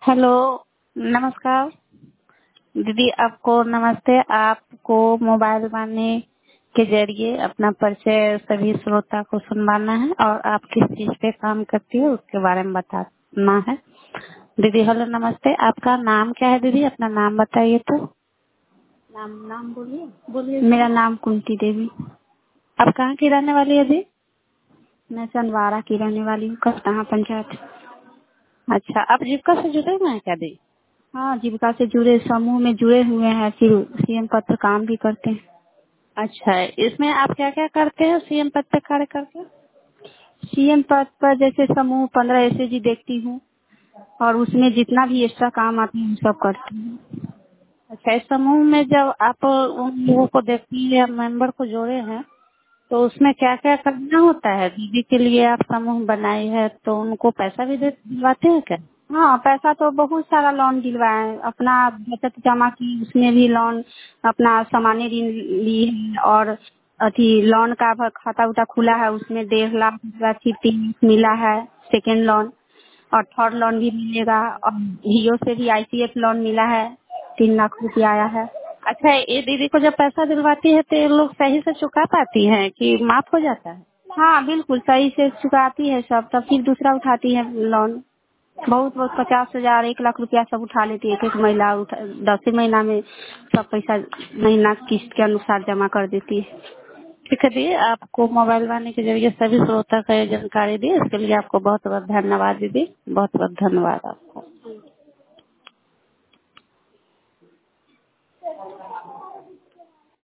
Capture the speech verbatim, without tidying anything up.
Hello, नमस्कार। दीदी आपको नमस्ते। आपको मोबाइल वाणी के जरिए अपना परिचय सभी श्रोता को सुनवाना है और आप किस चीज पे काम करती है उसके बारे में बताना है। दीदी हेलो नमस्ते। आपका नाम क्या है दीदी? अपना नाम बताइए तो। नाम नाम बोलिए बोलिए। मेरा नाम कुंती देवी। आप कहाँ की रहने वाली है दीदी? मैं सनवारा की रहने वाली हूँ, कस्ताहा पंचायत। अच्छा, आप जीविका से जुड़े हुए हैं क्या दीदी? हाँ, जीविका से जुड़े समूह में जुड़े हुए हैं, फिर सीएम पद पर काम भी करते हैं। अच्छा, इसमें आप क्या क्या करते हैं सीएम पद पे कार्य करके? सीएम पद पर जैसे समूह पंद्रह एसएजी देखती हूँ और उसमें जितना भी एक्स्ट्रा काम आता है सब करती हूँ। अच्छा, इस समूह में जब आप उन लोगों को देखती है या मेंबर को जोड़े हैं तो उसमें क्या क्या करना होता है? दीदी के लिए आप समूह बनाई है तो उनको पैसा भी दे दिलवाते हैं क्या? हाँ, पैसा तो बहुत सारा लोन दिलवाए, अपना बचत जमा की उसमें भी लोन, अपना सामान्य ऋण ली है और अथी लोन का भ- खाता उटा खुला है, उसमें डेढ़ लाख रुपया फिर तीन लाख मिला है सेकेंड लोन, और थर्ड लोन भी मिलेगा, और जियो से भी आईसीएफ लोन मिला है, तीन लाख रुपया आया है। अच्छा, ये दीदी को जब पैसा दिलवाती है तो ये लोग सही से चुका पाती हैं कि माफ हो जाता है? हाँ बिल्कुल सही से चुकाती है सब, तब फिर दूसरा उठाती है लोन। बहुत बहुत पचास हजार एक लाख रुपया सब उठा लेती है, एक एक महिला उठा दस ही महीना में सब पैसा महीना किस्त के अनुसार जमा कर देती है। ठीक है दीदी, आपको मोबाइल वाणी के जरिए सभी श्रोता को ये जानकारी दी, इसके लिए आपको बहुत बहुत धन्यवाद दीदी। बहुत बहुत धन्यवाद आपको।